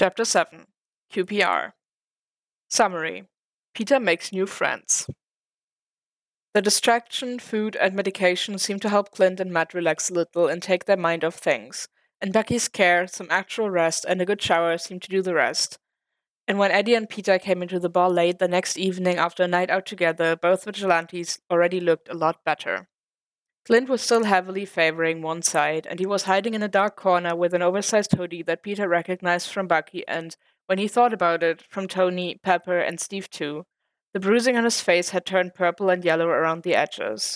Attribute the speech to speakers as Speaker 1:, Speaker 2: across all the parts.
Speaker 1: Chapter 7 QPR Summary Peter makes new friends. The distraction, food, and medication seem to help Clint and Matt relax a little and take their mind off things, and Becky's care, some actual rest, and a good shower seem to do the rest. And when Eddie and Peter came into the bar late the next evening after a night out together, both vigilantes already looked a lot better. Clint was still heavily favoring one side, and he was hiding in a dark corner with an oversized hoodie that Peter recognized from Bucky and, when he thought about it, from Tony, Pepper, and Steve too. The bruising on his face had turned purple and yellow around the edges.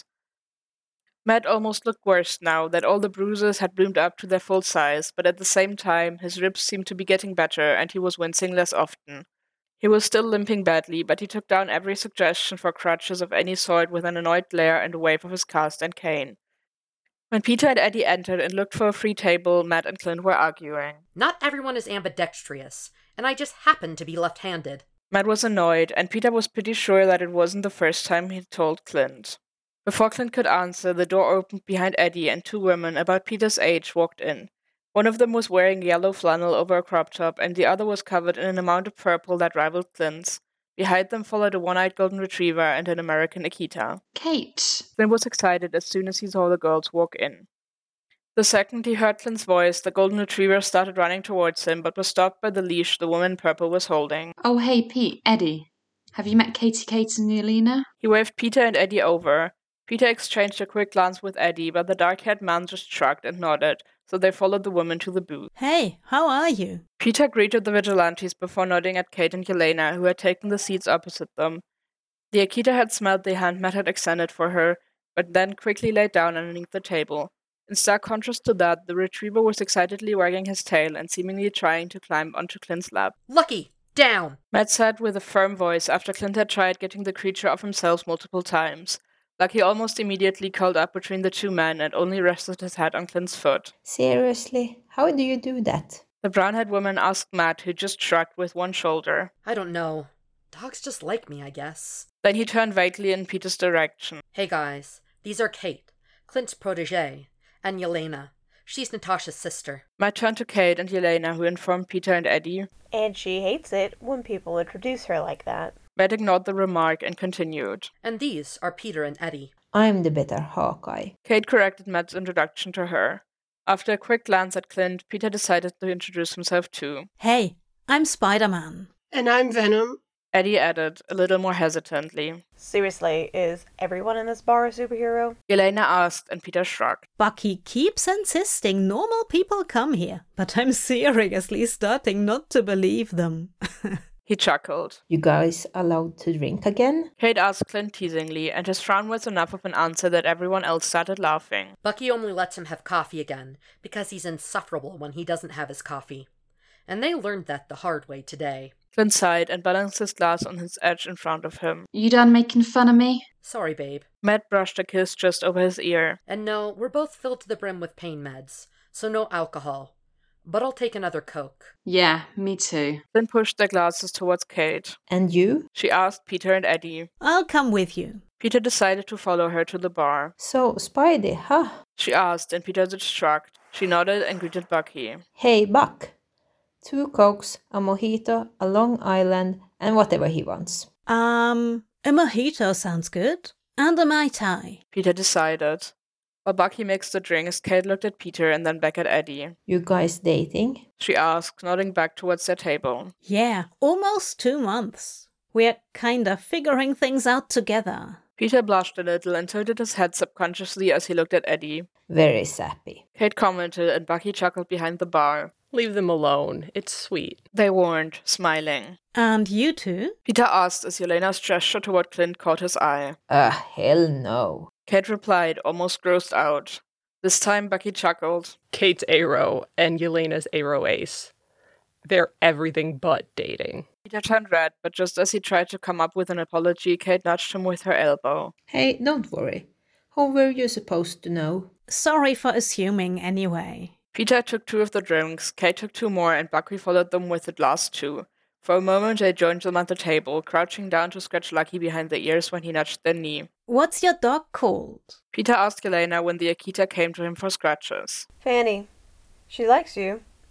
Speaker 1: Matt almost looked worse now that all the bruises had bloomed up to their full size, but at the same time, his ribs seemed to be getting better and he was wincing less often. He was still limping badly, but he took down every suggestion for crutches of any sort with an annoyed glare and a wave of his cast and cane. When Peter and Eddie entered and looked for a free table, Matt and Clint were arguing.
Speaker 2: Not everyone is ambidextrous, and I just happen to be left-handed.
Speaker 1: Matt was annoyed, and Peter was pretty sure that it wasn't the first time he'd told Clint. Before Clint could answer, the door opened behind Eddie and two women about Peter's age walked in. One of them was wearing yellow flannel over a crop top, and the other was covered in an amount of purple that rivaled Clint's. Behind them followed a one-eyed golden retriever and an American Akita.
Speaker 3: Kate!
Speaker 1: Clint was excited as soon as he saw the girls walk in. The second he heard Clint's voice, the golden retriever started running towards him, but was stopped by the leash the woman in purple was holding.
Speaker 3: Oh, hey, Pete, Eddie. Have you met Katie, Kate, and Yelena?
Speaker 1: He waved Peter and Eddie over. Peter exchanged a quick glance with Eddie, but the dark-haired man just shrugged and nodded, so they followed the woman to the booth.
Speaker 4: Hey, how are you?
Speaker 1: Peter greeted the vigilantes before nodding at Kate and Yelena, who had taken the seats opposite them. The Akita had smelled the hand Matt had extended for her, but then quickly laid down underneath the table. In stark contrast to that, the retriever was excitedly wagging his tail and seemingly trying to climb onto Clint's lap.
Speaker 2: Lucky! Down!
Speaker 1: Matt said with a firm voice after Clint had tried getting the creature off himself multiple times. Lucky almost immediately curled up between the two men and only rested his head on Clint's foot.
Speaker 5: Seriously? How do you do that?
Speaker 1: The brown-haired woman asked Matt, who just shrugged with one shoulder.
Speaker 2: I don't know. Dogs just like me, I guess.
Speaker 1: Then he turned vaguely in Peter's direction.
Speaker 2: Hey guys, these are Kate, Clint's protégée, and Yelena. She's Natasha's sister.
Speaker 1: Matt turned to Kate and Yelena, who informed Peter and Eddie.
Speaker 6: And she hates it when people introduce her like that.
Speaker 1: Matt ignored the remark and continued.
Speaker 2: And these are Peter and Eddie.
Speaker 5: I'm the better Hawkeye.
Speaker 1: Kate corrected Matt's introduction to her. After a quick glance at Clint, Peter decided to introduce himself too.
Speaker 4: Hey, I'm Spider-Man.
Speaker 7: And I'm Venom.
Speaker 1: Eddie added, a little more hesitantly.
Speaker 6: Seriously, is everyone in this bar a superhero?
Speaker 1: Yelena asked, and Peter shrugged.
Speaker 4: Bucky keeps insisting normal people come here, but I'm seriously starting not to believe them.
Speaker 1: He chuckled.
Speaker 5: You guys allowed to drink again?
Speaker 1: Kate asked Clint teasingly, and his frown was enough of an answer that everyone else started laughing.
Speaker 2: Bucky only lets him have coffee again, because he's insufferable when he doesn't have his coffee. And they learned that the hard way today.
Speaker 1: Clint sighed and balanced his glass on his edge in front of him.
Speaker 3: You done making fun of me?
Speaker 2: Sorry, babe.
Speaker 1: Matt brushed a kiss just over his ear.
Speaker 2: And no, we're both filled to the brim with pain meds, so no alcohol. But I'll take another Coke.
Speaker 3: Yeah, me too.
Speaker 1: Clint pushed their glasses towards Kate.
Speaker 5: And you?
Speaker 1: She asked Peter and Eddie.
Speaker 4: I'll come with you.
Speaker 1: Peter decided to follow her to the bar.
Speaker 5: So, Spidey, huh?
Speaker 1: She asked, and Peter just shrugged. She nodded and greeted Bucky.
Speaker 5: Hey, Buck. 2 Cokes, a mojito, a Long Island, and whatever he wants.
Speaker 4: A mojito sounds good. And a Mai Tai.
Speaker 1: Peter decided. While Bucky mixed the drinks, Kate looked at Peter and then back at Eddie.
Speaker 5: You guys dating?
Speaker 1: She asked, nodding back towards their table.
Speaker 4: Yeah, almost 2 months. We're kinda figuring things out together.
Speaker 1: Peter blushed a little and tilted his head subconsciously as he looked at Eddie.
Speaker 5: Very sappy.
Speaker 1: Kate commented and Bucky chuckled behind the bar.
Speaker 7: Leave them alone. It's sweet.
Speaker 1: They warned, smiling.
Speaker 4: And you two?
Speaker 1: Peter asked as Yelena's gesture toward Clint caught his eye.
Speaker 5: Hell no.
Speaker 1: Kate replied, almost grossed out. This time Bucky chuckled.
Speaker 7: Kate's Aero and Yelena's Aero Ace. They're everything but dating.
Speaker 1: Peter turned red, but just as he tried to come up with an apology, Kate nudged him with her elbow.
Speaker 5: Hey, don't worry. How were you supposed to know?
Speaker 4: Sorry for assuming anyway.
Speaker 1: Peter took 2 of the drinks, Kate took 2 more, and Bucky followed them with the last 2. For a moment they joined them at the table, crouching down to scratch Lucky behind the ears when he nudged their knee.
Speaker 4: What's your dog called?
Speaker 1: Peter asked Yelena when the Akita came to him for scratches.
Speaker 6: Fanny. She likes you.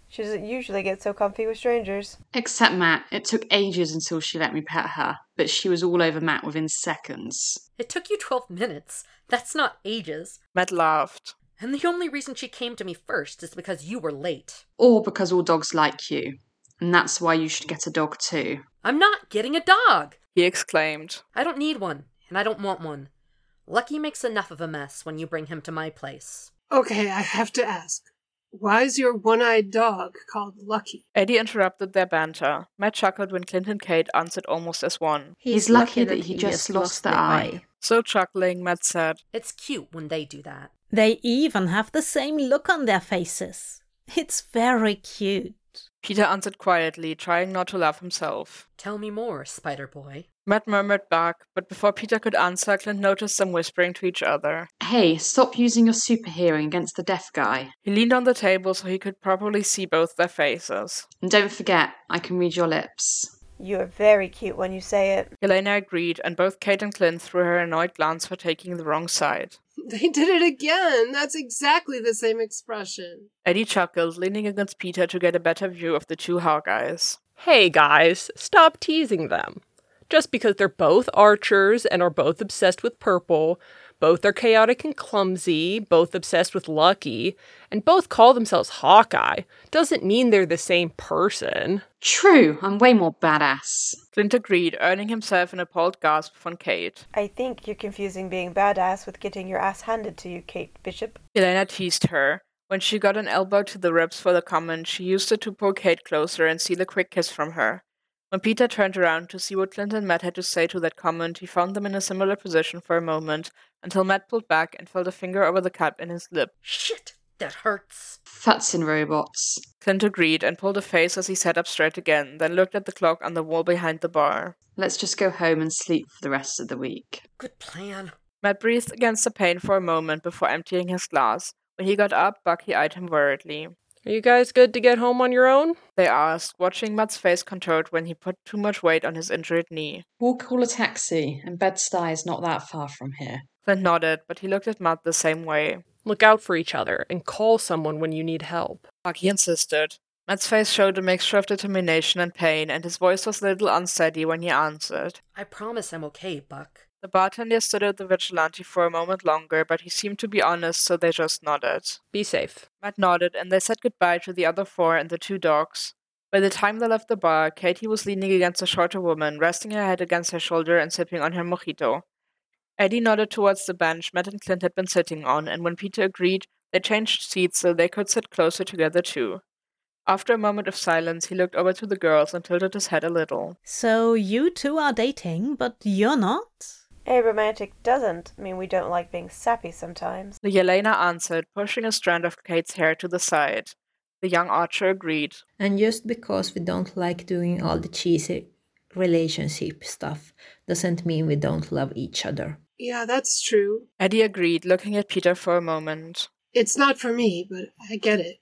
Speaker 6: She doesn't usually get so comfy with strangers.
Speaker 3: Except Matt. It took ages until she let me pet her, but she was all over Matt within seconds.
Speaker 2: It took you 12 minutes. That's not ages.
Speaker 1: Matt laughed.
Speaker 2: And the only reason she came to me first is because you were late.
Speaker 3: Or because all dogs like you. And that's why you should get a dog too.
Speaker 2: I'm not getting a dog!
Speaker 1: He exclaimed.
Speaker 2: I don't need one, and I don't want one. Lucky makes enough of a mess when you bring him to my place.
Speaker 8: Okay, I have to ask. Why is your one-eyed dog called Lucky?
Speaker 1: Eddie interrupted their banter. Matt chuckled when Clint and Kate answered almost as one.
Speaker 3: He's lucky that he just lost the eye.
Speaker 1: So chuckling, Matt said,
Speaker 2: It's cute when they do that.
Speaker 4: They even have the same look on their faces. It's very cute.
Speaker 1: Peter answered quietly, trying not to laugh himself.
Speaker 2: Tell me more, Spider Boy.
Speaker 1: Matt murmured back, but before Peter could answer, Clint noticed them whispering to each other.
Speaker 3: Hey, stop using your super hearing against the deaf guy.
Speaker 1: He leaned on the table so he could properly see both their faces.
Speaker 3: And don't forget, I can read your lips.
Speaker 6: You are very cute when you say it.
Speaker 1: Yelena agreed, and both Kate and Clint threw her an annoyed glance for taking the wrong side.
Speaker 8: They did it again! That's exactly the same expression.
Speaker 1: Eddie chuckled, leaning against Peter to get a better view of the two Hawkeyes.
Speaker 7: Hey guys, stop teasing them. Just because they're both archers and are both obsessed with purple, both are chaotic and clumsy, both obsessed with Lucky, and both call themselves Hawkeye, doesn't mean they're the same person.
Speaker 3: True, I'm way more badass.
Speaker 1: Clint agreed, earning himself an appalled gasp from Kate.
Speaker 6: I think you're confusing being badass with getting your ass handed to you, Kate Bishop.
Speaker 1: Yelena teased her. When she got an elbow to the ribs for the comment, she used it to pull Kate closer and steal a quick kiss from her. When Peter turned around to see what Clint and Matt had to say to that comment, he found them in a similar position for a moment, until Matt pulled back and felt a finger over the cap in his lip.
Speaker 2: Shit, that hurts.
Speaker 3: Futzin robots.
Speaker 1: Clint agreed and pulled a face as he sat up straight again, then looked at the clock on the wall behind the bar.
Speaker 3: Let's just go home and sleep for the rest of the week.
Speaker 2: Good plan.
Speaker 1: Matt breathed against the pain for a moment before emptying his glass. When he got up, Bucky eyed him worriedly.
Speaker 7: Are you guys good to get home on your own?
Speaker 1: They asked, watching Matt's face contort when he put too much weight on his injured knee.
Speaker 3: We'll call a taxi, and Bed-Stuy is not that far from here.
Speaker 1: Clint nodded, but he looked at Matt the same way.
Speaker 7: Look out for each other and call someone when you need help.
Speaker 1: Bucky insisted. Matt's face showed a mixture of determination and pain, and his voice was a little unsteady when he answered.
Speaker 2: I promise I'm okay, Buck.
Speaker 1: The bartender stood at the vigilante for a moment longer, but he seemed to be honest, so they just nodded.
Speaker 7: Be safe.
Speaker 1: Matt nodded, and they said goodbye to the other four and the two dogs. By the time they left the bar, Katie was leaning against a shorter woman, resting her head against her shoulder and sipping on her mojito. Eddie nodded towards the bench Matt and Clint had been sitting on, and when Peter agreed, they changed seats so they could sit closer together too. After a moment of silence, he looked over to the girls and tilted his head a little.
Speaker 4: So you two are dating, but you're not?
Speaker 6: A romantic doesn't mean we don't like being sappy sometimes.
Speaker 1: Yelena answered, pushing a strand of Kate's hair to the side. The young archer agreed.
Speaker 5: And just because we don't like doing all the cheesy relationship stuff doesn't mean we don't love each other.
Speaker 8: Yeah, that's true.
Speaker 1: Eddie agreed, looking at Peter for a moment.
Speaker 8: It's not for me, but I get it.